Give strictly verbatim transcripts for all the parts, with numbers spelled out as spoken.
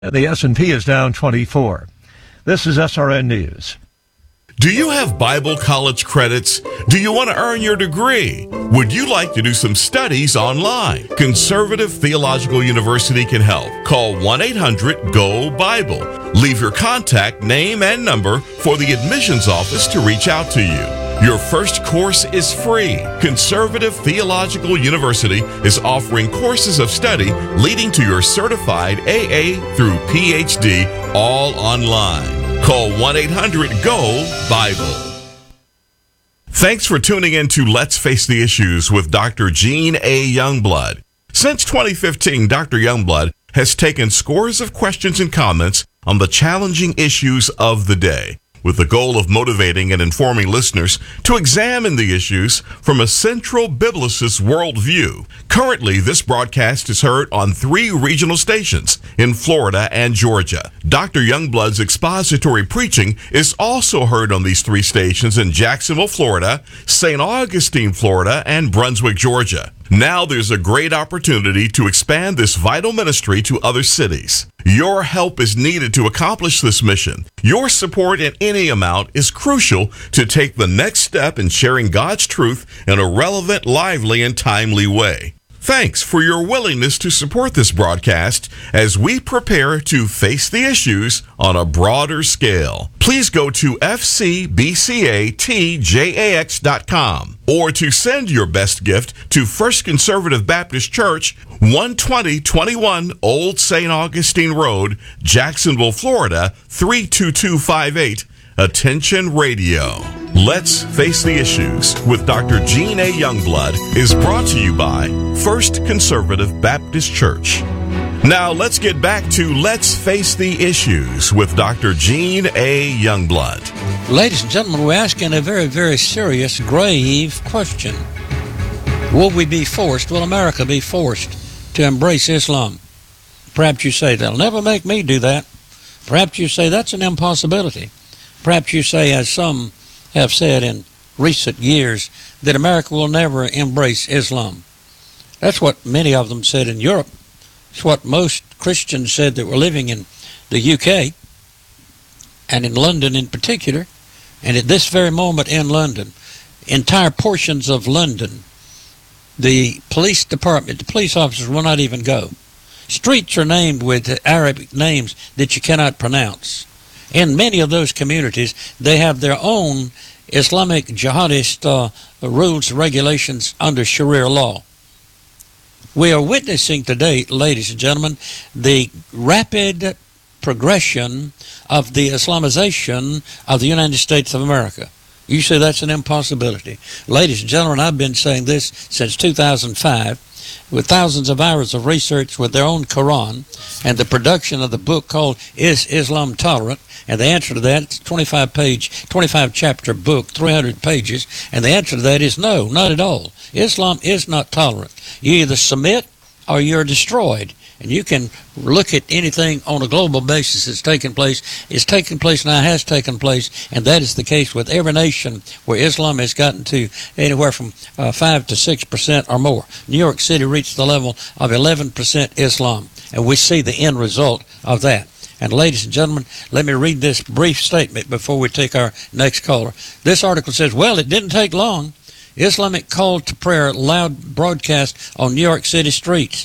The S and P is down twenty-four. This is S R N News. Do you have Bible college credits? Do you want to earn your degree? Would you like to do some studies online? Conservative Theological University can help. Call one eight hundred G O Bible. Leave your contact, name, and number for the admissions office to reach out to you. Your first course is free. Conservative Theological University is offering courses of study leading to your certified A A through P H D, all online. Call one eight hundred G O Bible. Thanks for tuning in to Let's Face the Issues with Doctor Gene A. Youngblood. Since twenty fifteen, Doctor Youngblood has taken scores of questions and comments on the challenging issues of the day, with the goal of motivating and informing listeners to examine the issues from a central biblicist worldview. Currently, this broadcast is heard on three regional stations in Florida and Georgia. Doctor Youngblood's expository preaching is also heard on these three stations in Jacksonville, Florida, Saint Augustine, Florida, and Brunswick, Georgia. Now there's a great opportunity to expand this vital ministry to other cities. Your help is needed to accomplish this mission. Your support in any amount is crucial to take the next step in sharing God's truth in a relevant, lively, and timely way. Thanks for your willingness to support this broadcast as we prepare to face the issues on a broader scale. Please go to f c b c a t j a x dot com or to send your best gift to First Conservative Baptist Church, one twenty twenty-one Old Saint Augustine Road, Jacksonville, Florida, three two two five eight. Attention Radio. Let's Face the Issues with Doctor Gene A. Youngblood is brought to you by First Conservative Baptist Church. Now let's get back to Let's Face the Issues with Doctor Gene A. Youngblood. Ladies and gentlemen, we're asking a very, very serious, grave question. Will we be forced, will America be forced to embrace Islam? Perhaps you say, they'll never make me do that. Perhaps you say, that's an impossibility. Perhaps you say, as some have said in recent years, that America will never embrace Islam. That's what many of them said in Europe. It's what most Christians said that were living in the U K and in London in particular. And at this very moment in London, entire portions of London, the police department, the police officers will not even go. Streets are named with Arabic names that you cannot pronounce. In many of those communities, they have their own Islamic jihadist uh, rules and regulations under Sharia law. We are witnessing today, ladies and gentlemen, the rapid progression of the Islamization of the United States of America. You say that's an impossibility. Ladies and gentlemen, I've been saying this since two thousand five. With thousands of hours of research with their own Quran and the production of the book called Is Islam Tolerant? And the answer to that, it's a twenty-five page, twenty-five chapter book, three hundred pages, and the answer to that is no, not at all. Islam is not tolerant. You either submit or you're destroyed. And you can look at anything on a global basis that's taken place. It's taken place now, has taken place, and that is the case with every nation where Islam has gotten to anywhere from uh, five to six percent or more. New York City reached the level of eleven percent Islam, and we see the end result of that. And ladies and gentlemen, let me read this brief statement before we take our next caller. This article says, well, it didn't take long. Islamic call to prayer loud broadcast on New York City streets.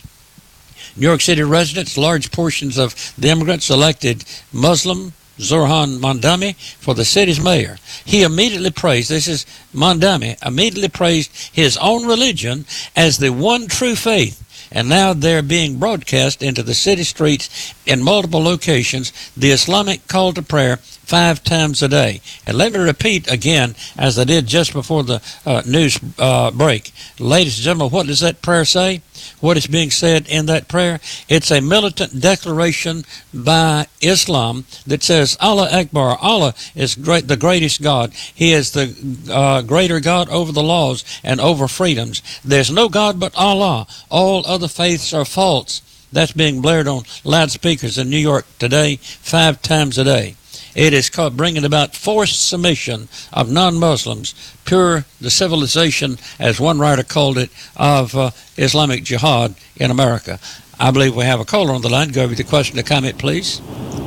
New York City residents, large portions of the immigrants elected Muslim Zoran Mandami for the city's mayor. He immediately praised, this is Mandami, immediately praised his own religion as the one true faith. And now they're being broadcast into the city streets in multiple locations, the Islamic call to prayer five times a day. And let me repeat again, as I did just before the uh, news uh, break. Ladies and gentlemen, what does that prayer say? What is being said in that prayer? It's a militant declaration by Islam that says, Allah Akbar, Allah is great, the greatest God. He is the uh, greater God over the laws and over freedoms. There's no God but Allah. All other faiths are false. That's being blared on loudspeakers in New York today, five times a day. It is called bringing about forced submission of non-Muslims, pure the civilization, as one writer called it, of uh, Islamic jihad in America. I believe we have a caller on the line. Go over the question or comment, please.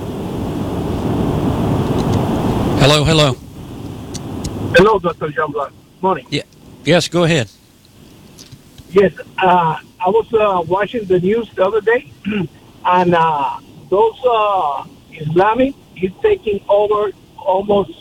Hello, hello. Hello, Doctor John Black. Morning. Yeah. Yes, go ahead. Yes, uh, I was uh, watching the news the other day, and uh, those uh, Islamic is taking over almost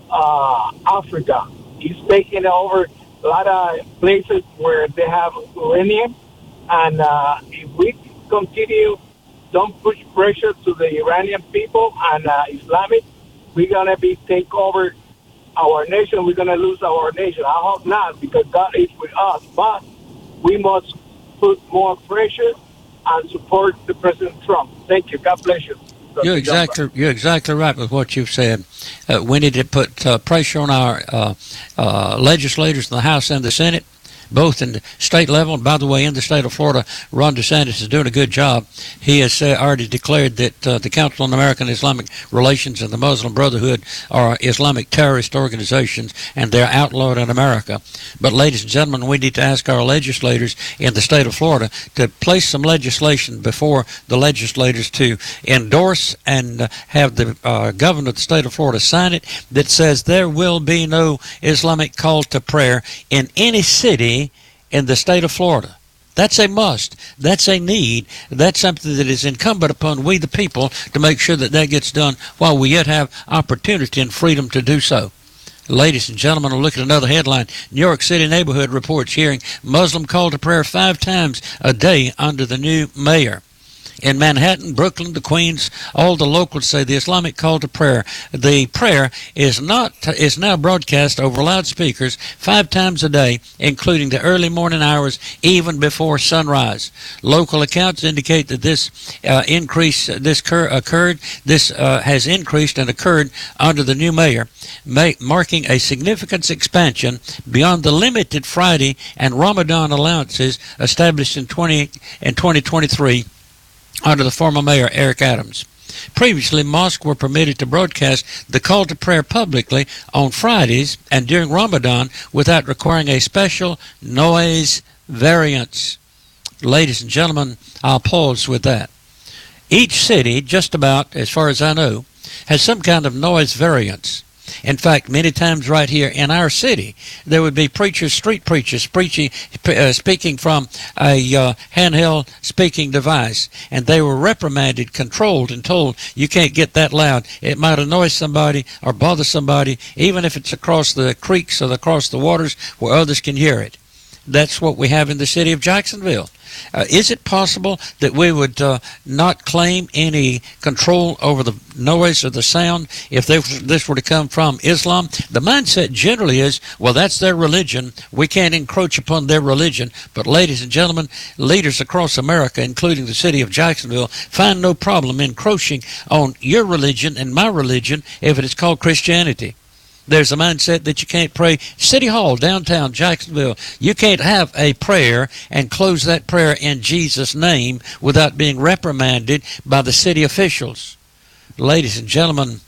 uh, Africa. He's taking over a lot of places where they have uranium, and uh, if we continue, don't push pressure to the Iranian people and uh, Islamic, we're going to be take over our nation. We're going to lose our nation. I hope not, because God is with us, but we must put more pressure and support the President Trump. Thank you. God bless you. You're exactly you're exactly right with what you've said. Uh, we need to put uh, pressure on our uh, uh, legislators in the House and the Senate, both in the state level. And by the way, in the state of Florida, Ron DeSantis is doing a good job. He has uh, already declared that uh, the Council on American Islamic Relations and the Muslim Brotherhood are Islamic terrorist organizations, and they're outlawed in America. But ladies and gentlemen, we need to ask our legislators in the state of Florida to place some legislation before the legislators to endorse and uh, have the uh, governor of the state of Florida sign it, that says there will be no Islamic call to prayer in any city in the state of Florida. That's a must. That's a need. That's something that is incumbent upon we the people to make sure that that gets done while we yet have opportunity and freedom to do so. Ladies and gentlemen, we'll look at another headline. New York City neighborhood reports hearing Muslim call to prayer five times a day under the new mayor. In Manhattan, Brooklyn, the Queens, all the locals say the Islamic call to prayer. The prayer is not is now broadcast over loudspeakers five times a day, including the early morning hours, even before sunrise. Local accounts indicate that this uh, increase, this cur- occurred, this uh, has increased and occurred under the new mayor, ma- marking a significant expansion beyond the limited Friday and Ramadan allowances established in twenty in twenty twenty-three. Under the former mayor, Eric Adams. Previously, mosques were permitted to broadcast the call to prayer publicly on Fridays and during Ramadan without requiring a special noise variance. Ladies and gentlemen, I'll pause with that. Each city, just about, as far as I know, has some kind of noise variance. In fact, many times right here in our city, there would be preachers, street preachers, preaching, uh, speaking from a uh, handheld speaking device, and they were reprimanded, controlled, and told, you can't get that loud. It might annoy somebody or bother somebody, even if it's across the creeks or across the waters where others can hear it. That's what we have in the city of Jacksonville. Uh, is it possible that we would uh, not claim any control over the noise or the sound if they, this were to come from Islam? The mindset generally is, well, that's their religion. We can't encroach upon their religion. But ladies and gentlemen, leaders across America, including the city of Jacksonville, find no problem encroaching on your religion and my religion if it is called Christianity. There's a mindset that you can't pray. City Hall, downtown Jacksonville, you can't have a prayer and close that prayer in Jesus' name without being reprimanded by the city officials. Ladies and gentlemen,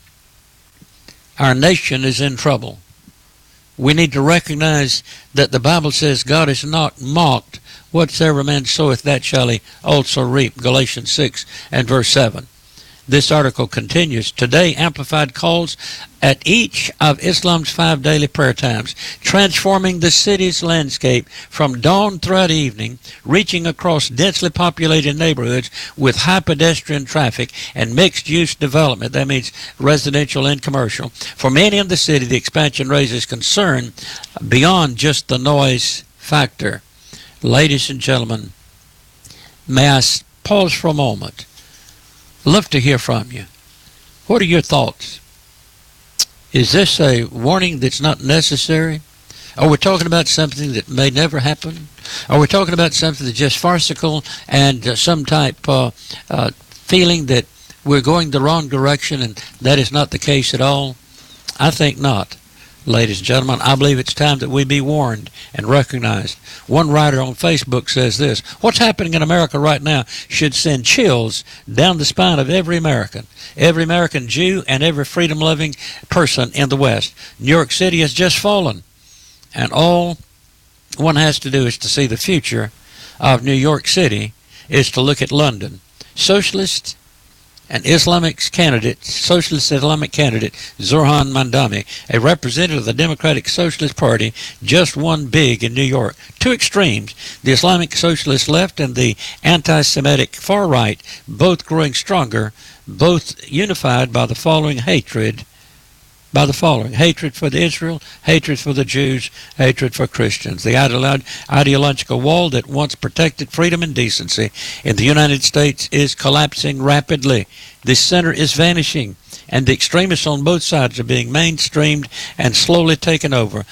our nation is in trouble. We need to recognize that the Bible says God is not mocked. Whatsoever man soweth, that shall he also reap. Galatians six and verse seven. This article continues. Today, Amplified calls at each of Islam's five daily prayer times, transforming the city's landscape from dawn throughout evening, reaching across densely populated neighborhoods with high pedestrian traffic and mixed-use development. That means residential and commercial. For many in the city, the expansion raises concern beyond just the noise factor. Ladies and gentlemen, may I pause for a moment? Love to hear from you. What are your thoughts? Is this a warning that's not necessary? Are we talking about something that may never happen? Are we talking about something that's just farcical and uh, some type uh, uh, feeling that we're going the wrong direction and that is not the case at all? I think not. Ladies and gentlemen, I believe it's time that we be warned and recognized. One writer on Facebook says this: what's happening in America right now should send chills down the spine of every American, every American Jew, and every freedom-loving person in the West. New York City has just fallen, and all one has to do is to see the future of New York City is to look at London. Socialist and Islamic candidate, Socialist Islamic candidate Zoran Mandami, a representative of the Democratic Socialist Party, just won big in New York. Two extremes, the Islamic Socialist left and the anti-Semitic far right, both growing stronger, both unified by the following hatred, by the following hatred for the Israel, hatred for the Jews, hatred for Christians. The ideolo- ideological wall that once protected freedom and decency in the United States is collapsing rapidly. The center is vanishing, and the extremists on both sides are being mainstreamed and slowly taken over.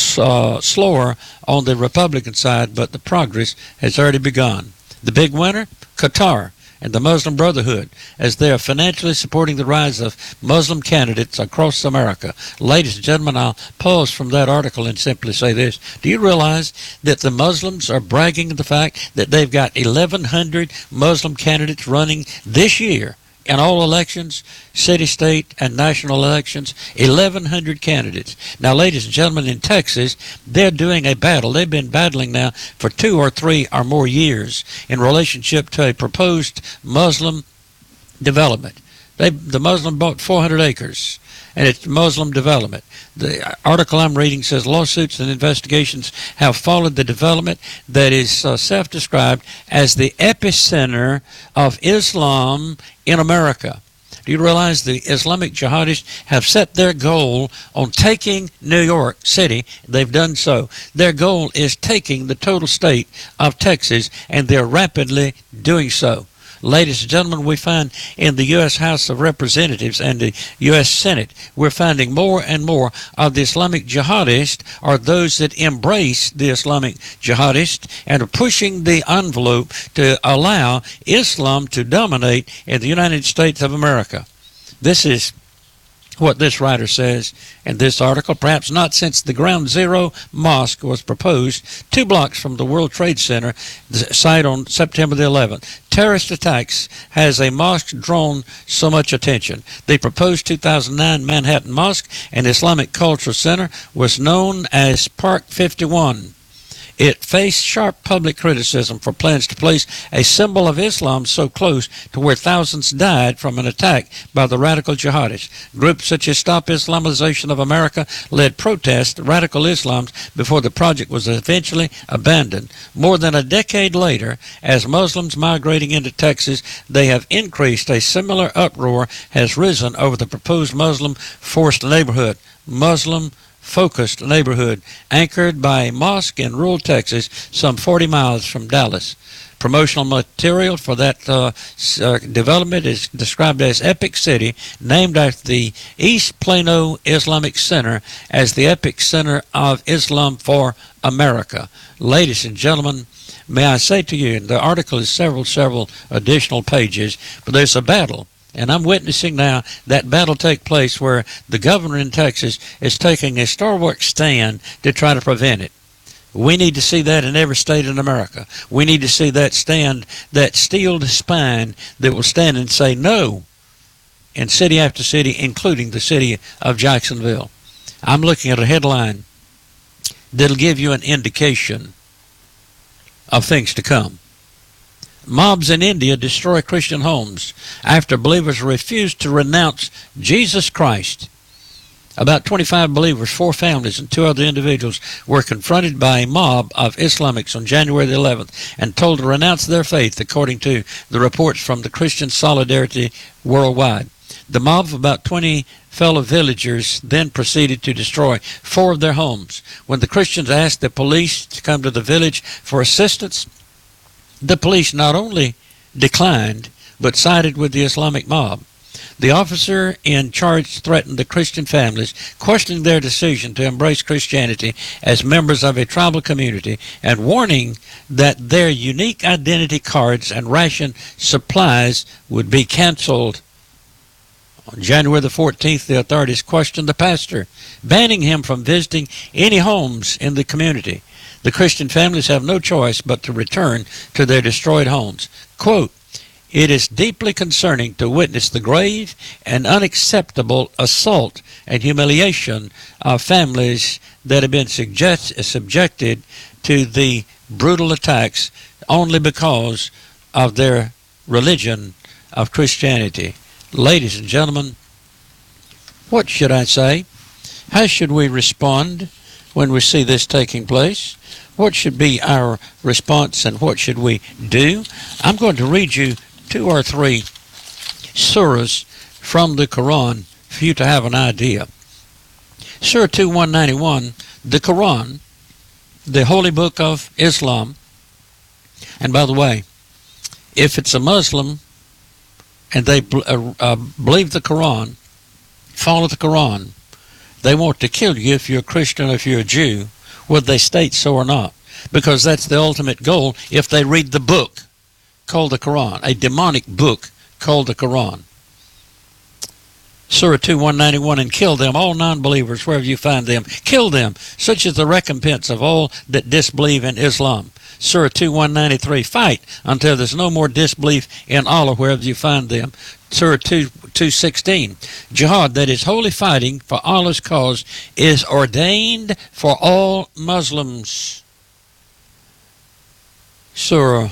Uh, slower on the Republican side, but the progress has already begun. The big winner? Qatar and the Muslim Brotherhood, as they are financially supporting the rise of Muslim candidates across America. Ladies and gentlemen, I'll pause from that article and simply say this. Do you realize that the Muslims are bragging the fact that they've got eleven hundred Muslim candidates running this year in all elections, city, state, and national elections? eleven hundred candidates. Now, ladies and gentlemen, in Texas, they're doing a battle. They've been battling now for two or three or more years in relationship to a proposed Muslim development. They, the Muslim bought four hundred acres, and it's Muslim development. The article I'm reading says lawsuits and investigations have followed the development that is uh, self-described as the epicenter of Islam in America. Do you realize the Islamic jihadists have set their goal on taking New York City? They've done so. Their goal is taking the total state of Texas, and they're rapidly doing so. Ladies and gentlemen, we find in the U S House of Representatives and the U S Senate, we're finding more and more of the Islamic jihadists are those that embrace the Islamic jihadists and are pushing the envelope to allow Islam to dominate in the United States of America. This is what this writer says in this article. Perhaps not since the Ground Zero Mosque was proposed two blocks from the World Trade Center site on September the eleventh. Terrorist attacks has a mosque drawn so much attention. The proposed two thousand nine Manhattan Mosque and Islamic Cultural Center was known as Park fifty-one. It faced sharp public criticism for plans to place a symbol of Islam so close to where thousands died from an attack by the radical jihadists. Groups such as Stop Islamization of America led protests to radical Islam before the project was eventually abandoned. More than a decade later, as Muslims migrating into Texas, they have increased. A similar uproar has risen over the proposed Muslim forced neighborhood. Muslim focused neighborhood anchored by a mosque in rural Texas some forty miles from Dallas. Promotional material for that uh, uh, development is described as Epic City, named after the East Plano Islamic Center as the Epic Center of Islam for America. Ladies and gentlemen, may I say to you, the article is several, several additional pages, but there's a battle. And I'm witnessing now that battle take place where the governor in Texas is taking a stalwart stand to try to prevent it. We need to see that in every state in America. We need to see that stand, that steeled spine that will stand and say no in city after city, including the city of Jacksonville. I'm looking at a headline that'll give you an indication of things to come. Mobs in India destroy Christian homes after believers refused to renounce Jesus Christ. About twenty-five believers, four families, and two other individuals were confronted by a mob of Islamics on January the eleventh and told to renounce their faith, according to the reports from the Christian Solidarity Worldwide. The mob of about twenty fellow villagers then proceeded to destroy four of their homes. When the Christians asked the police to come to the village for assistance, the police not only declined, but sided with the Islamic mob. The officer in charge threatened the Christian families, questioning their decision to embrace Christianity as members of a tribal community and warning that their unique identity cards and ration supplies would be canceled. On January the fourteenth, the authorities questioned the pastor, banning him from visiting any homes in the community. The Christian families have no choice but to return to their destroyed homes. Quote, "It is deeply concerning to witness the grave and unacceptable assault and humiliation of families that have been suggest- subjected to the brutal attacks only because of their religion of Christianity. Ladies and gentlemen, what should I say? How should we respond when we see this taking place? What should be our response and what should we do? I'm going to read you two or three surahs from the Quran for you to have an idea. Surah two one ninety-one, the Quran, the holy book of Islam. And by the way, if it's a Muslim and they uh, uh, believe the Quran, follow the Quran, they want to kill you if you're a Christian or if you're a Jew, whether they state so or not, because that's the ultimate goal if they read the book called the Quran, a demonic book called the Quran. Surah two one ninety-one, and kill them, all non-believers, wherever you find them. Kill them, such is the recompense of all that disbelieve in Islam. Surah two one ninety-three, fight until there's no more disbelief in Allah wherever you find them. Surah two sixteen, jihad, that is holy fighting for Allah's cause, is ordained for all Muslims. Surah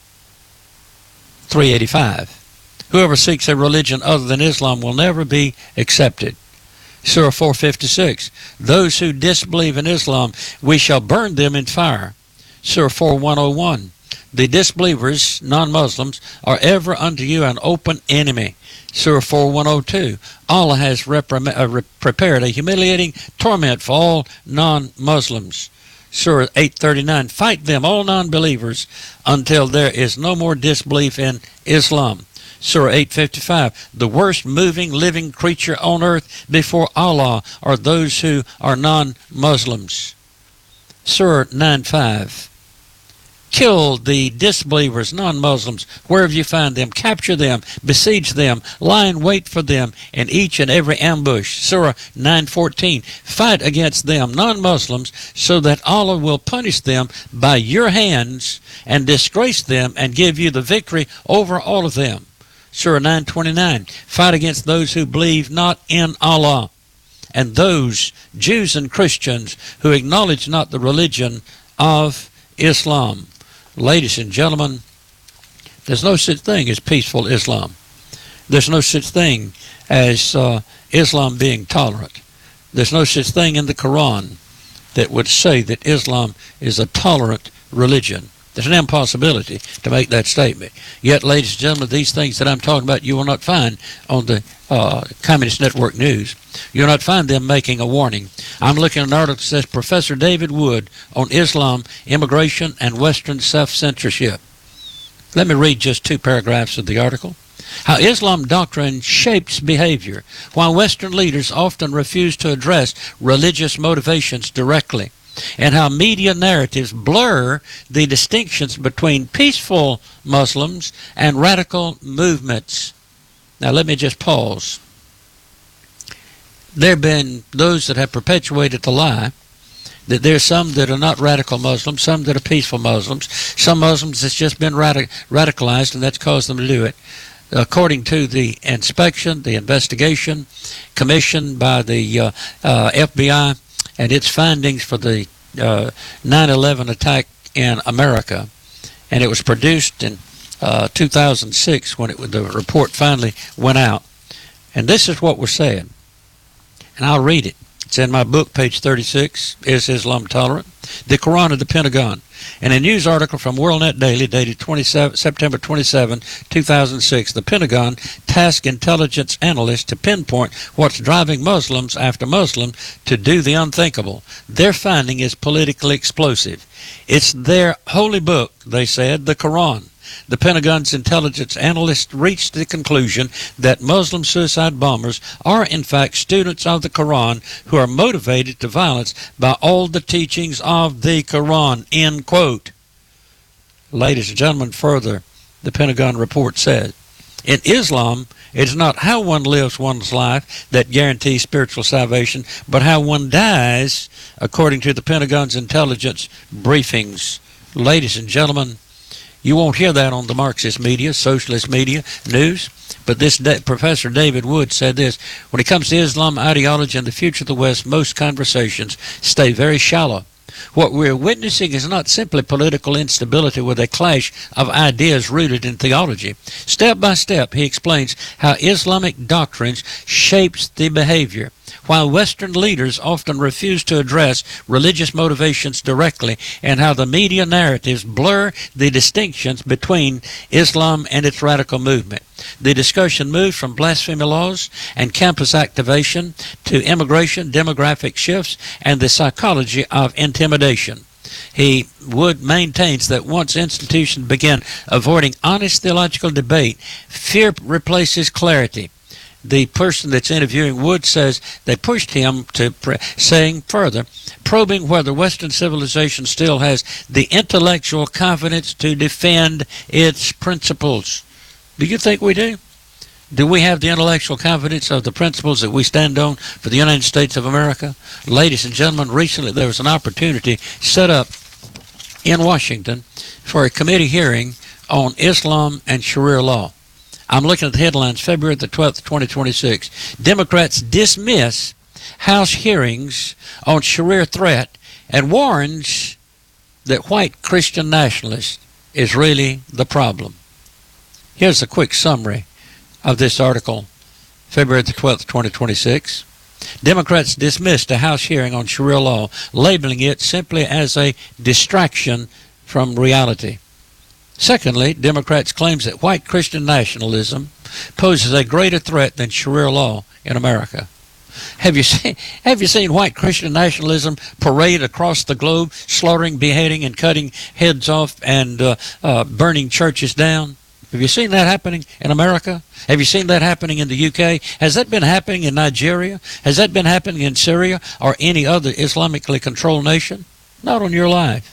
three eighty-five, whoever seeks a religion other than Islam will never be accepted. Surah four fifty-six, those who disbelieve in Islam, we shall burn them in fire. Surah four one oh one, the disbelievers, non-Muslims, are ever unto you an open enemy. Surah four one oh two, Allah has reprim- uh, re- prepared a humiliating torment for all non-Muslims. Surah eight thirty-nine, fight them, all non-believers, until there is no more disbelief in Islam. Surah eight fifty-five, the worst moving living creature on earth before Allah are those who are non-Muslims. Surah nine five, kill the disbelievers, non-Muslims, wherever you find them. Capture them, besiege them, lie in wait for them in each and every ambush. Surah nine fourteen, fight against them, non-Muslims, so that Allah will punish them by your hands and disgrace them and give you the victory over all of them. Surah nine twenty-nine, fight against those who believe not in Allah, and those Jews and Christians who acknowledge not the religion of Islam. Ladies and gentlemen, there's no such thing as peaceful Islam. There's no such thing as uh, Islam being tolerant. There's no such thing in the Quran that would say that Islam is a tolerant religion. There's an impossibility to make that statement. Yet, ladies and gentlemen, these things that I'm talking about you will not find on the uh, Communist Network News. You'll not find them making a warning. I'm looking at an article that says Professor David Wood on Islam, Immigration, and Western Self-Censorship. Let me read just two paragraphs of the article. How Islam doctrine shapes behavior, while Western leaders often refuse to address religious motivations directly, and how media narratives blur the distinctions between peaceful Muslims and radical movements. Now let me just pause. There have been those that have perpetuated the lie that there are some that are not radical Muslims, some that are peaceful Muslims, some Muslims that's just been radic- radicalized and that's caused them to do it. According to the inspection, the investigation commissioned by the uh, uh, F B I and its findings for the uh, nine eleven attack in America, and it was produced in uh, two thousand six when it, the report finally went out. And this is what was said, and I'll read it. It's in my book, page thirty-six, Is Islam Tolerant? The Quran and the Pentagon. In a news article from WorldNet Daily dated September twenty-seventh, two thousand six, the Pentagon tasked intelligence analysts to pinpoint what's driving Muslims after Muslims to do the unthinkable. Their finding is politically explosive. It's their holy book, they said, the Quran. The Pentagon's intelligence analysts reached the conclusion that Muslim suicide bombers are in fact students of the Quran who are motivated to violence by all the teachings of the Quran, end quote. Ladies and gentlemen, further, the Pentagon report said, in Islam, it is not how one lives one's life that guarantees spiritual salvation, but how one dies, according to the Pentagon's intelligence briefings. Ladies and gentlemen, you won't hear that on the Marxist media, socialist media, news. But this da- Professor David Wood said this, when it comes to Islam ideology and the future of the West, most conversations stay very shallow. What we're witnessing is not simply political instability with a clash of ideas rooted in theology. Step by step, he explains how Islamic doctrines shapes the behavior. While Western leaders often refuse to address religious motivations directly, and how the media narratives blur the distinctions between Islam and its radical movement. The discussion moved from blasphemy laws and campus activation to immigration, demographic shifts, and the psychology of intimidation. He Wood maintains that once institutions begin avoiding honest theological debate, fear replaces clarity. The person that's interviewing Wood says they pushed him to pre- saying further, probing whether Western civilization still has the intellectual confidence to defend its principles. Do you think we do? Do we have the intellectual confidence of the principles that we stand on for the United States of America? Ladies and gentlemen, recently there was an opportunity set up in Washington for a committee hearing on Islam and Sharia law. I'm looking at the headlines, February the twelfth, twenty twenty-six. Democrats dismiss House hearings on Sharia threat and warns that white Christian nationalist is really the problem. Here's a quick summary of this article, February the twelfth, twenty twenty-six. Democrats dismissed a House hearing on Sharia law, labeling it simply as a distraction from reality. Secondly, Democrats claims that white Christian nationalism poses a greater threat than Sharia law in America. Have you seen, have you seen white Christian nationalism parade across the globe, slaughtering, beheading, and cutting heads off and uh, uh, burning churches down? Have you seen that happening in America? Have you seen that happening in the U K? Has that been happening in Nigeria? Has that been happening in Syria or any other Islamically controlled nation? Not on your life.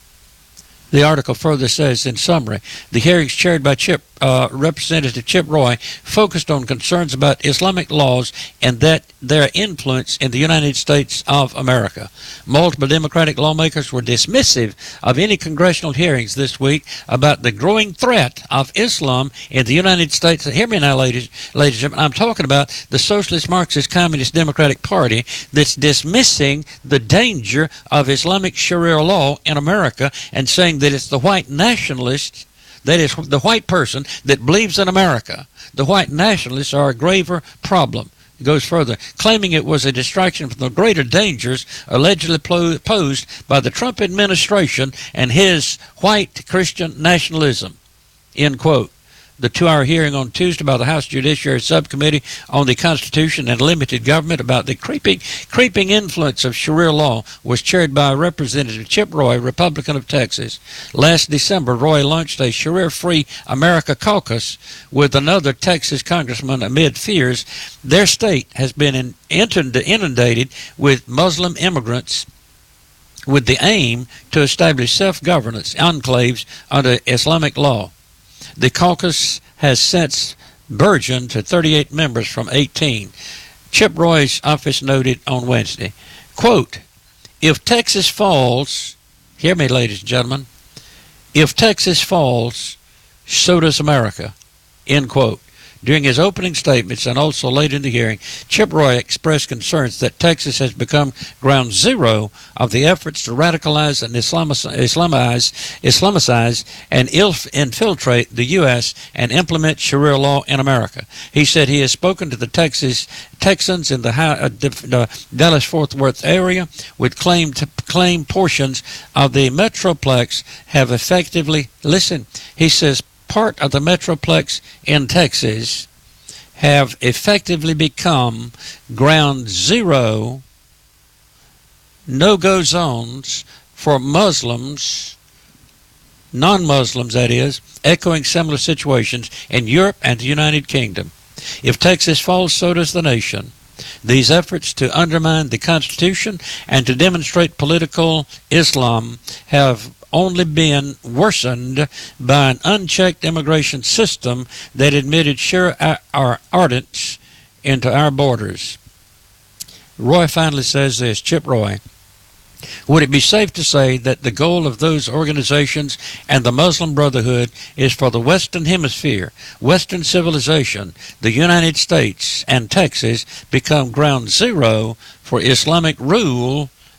The article further says, in summary, the hearings chaired by Chip, uh, Representative Chip Roy focused on concerns about Islamic laws and that their influence in the United States of America. Multiple Democratic lawmakers were dismissive of any congressional hearings this week about the growing threat of Islam in the United States. Hear me now, ladies, ladies and gentlemen. I'm talking about the Socialist Marxist Communist Democratic Party that's dismissing the danger of Islamic Sharia law in America and saying that it's the white nationalists, that is the white person that believes in America. The white nationalists are a graver problem. It goes further, claiming it was a distraction from the greater dangers allegedly posed by the Trump administration and his white Christian nationalism. End quote. The two-hour hearing on Tuesday by the House Judiciary Subcommittee on the Constitution and Limited Government about the creeping, creeping influence of Sharia law was chaired by Representative Chip Roy, Republican of Texas. Last December, Roy launched a Sharia-Free America caucus with another Texas congressman amid fears their state has been in, inundated with Muslim immigrants with the aim to establish self-governance enclaves under Islamic law. The caucus has since burgeoned to thirty-eight members from eighteen. Chip Roy's office noted on Wednesday, quote, if Texas falls, hear me, ladies and gentlemen, if Texas falls, so does America, end quote. During his opening statements and also later in the hearing, Chip Roy expressed concerns that Texas has become ground zero of the efforts to radicalize and Islamize, Islamicize and infiltrate the U S and implement Sharia law in America. He said he has spoken to the Texas Texans in the, uh, the Dallas-Fort Worth area with claim to claim portions of the Metroplex have effectively, listen, he says, part of the Metroplex in Texas have effectively become ground zero, no-go zones for Muslims, non-Muslims that is, echoing similar situations in Europe and the United Kingdom. If Texas falls, so does the nation. These efforts to undermine the Constitution and to demonstrate political Islam have only been worsened by an unchecked immigration system that admitted Sharia ardents into our borders. Roy finally says this, Chip Roy, would it be safe to say that the goal of those organizations and the Muslim Brotherhood is for the Western Hemisphere, Western civilization, the United States, and Texas become ground zero for Islamic rule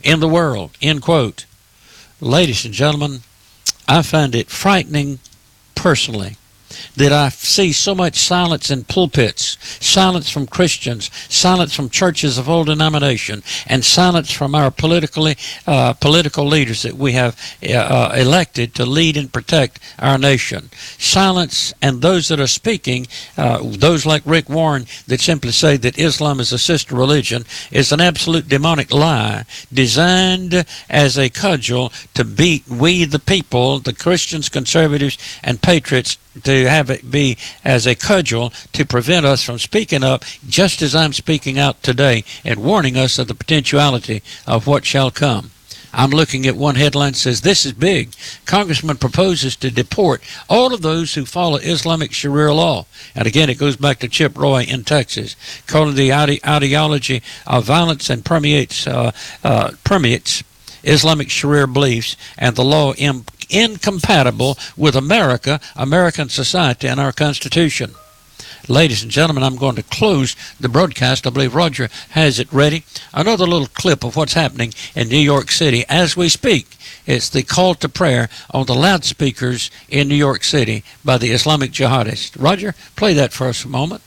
in the world, end quote. Ladies and gentlemen, I find it frightening personally that I see so much silence in pulpits, silence from Christians, silence from churches of all denomination, and silence from our politically uh, political leaders that we have uh, elected to lead and protect our nation. Silence, and those that are speaking, uh, those like Rick Warren that simply say that Islam is a sister religion, is an absolute demonic lie designed as a cudgel to beat we the people, the Christians, conservatives, and patriots, to have it be as a cudgel to prevent us from speaking up, just as I'm speaking out today and warning us of the potentiality of what shall come. I'm looking at one headline that says, this is big. Congressman proposes to deport all of those who follow Islamic Sharia law. And again, it goes back to Chip Roy in Texas, calling the ide- ideology of violence and permeates, uh, uh, permeates Islamic Sharia beliefs and the law in incompatible with America, American society, and our Constitution. Ladies and gentlemen, I'm going to close the broadcast. I believe Roger has it ready. Another little clip of what's happening in New York City as we speak. It's the call to prayer on the loudspeakers in New York City by the Islamic jihadists. Roger, play that for us a moment.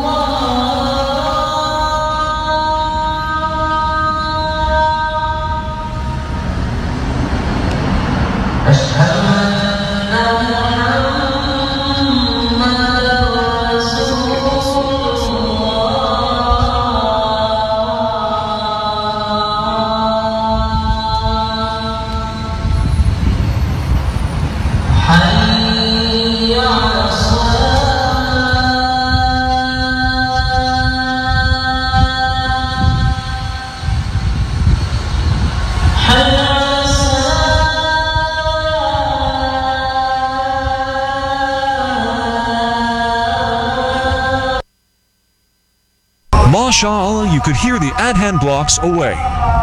MashaAllah, you could hear the Adhan blocks away.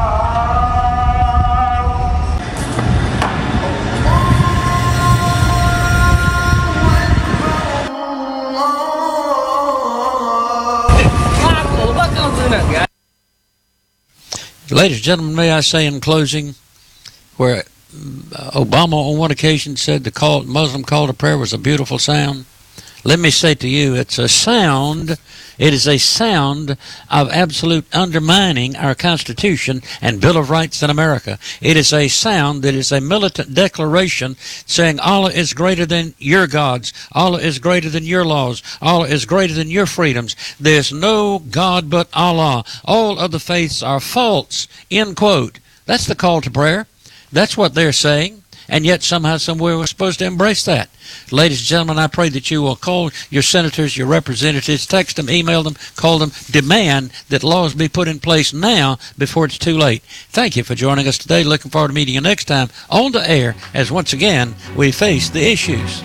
Ladies and gentlemen, may I say in closing, where Obama on one occasion said the call, Muslim call to prayer was a beautiful sound, let me say to you, it's a sound, it is a sound of absolute undermining our Constitution and Bill of Rights in America. It is a sound that is a militant declaration saying Allah is greater than your gods, Allah is greater than your laws, Allah is greater than your freedoms. There's no God but Allah. All other faiths are false, end quote. That's the call to prayer. That's what they're saying. And yet somehow, somewhere, we're supposed to embrace that. Ladies and gentlemen, I pray that you will call your senators, your representatives, text them, email them, call them, demand that laws be put in place now before it's too late. Thank you for joining us today. Looking forward to meeting you next time on the air as once again we face the issues.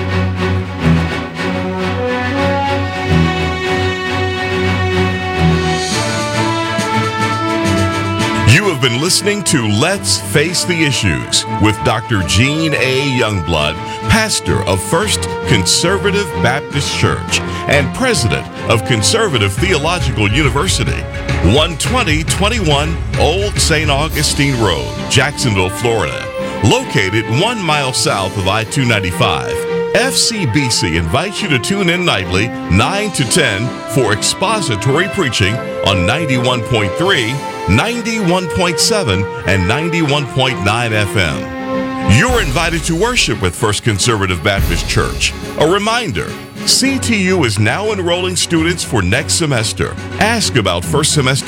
You have been listening to Let's Face the Issues with Doctor Gene A. Youngblood, pastor of First Conservative Baptist Church and president of Conservative Theological University, one twenty twenty-one Old Saint Augustine Road, Jacksonville, Florida. Located one mile south of I two ninety-five, F C B C invites you to tune in nightly nine to ten for expository preaching on ninety-one point three, ninety-one point seven, and ninety-one point nine F M. You're invited to worship with First Conservative Baptist Church. A reminder, C T U is now enrolling students for next semester. Ask about first semester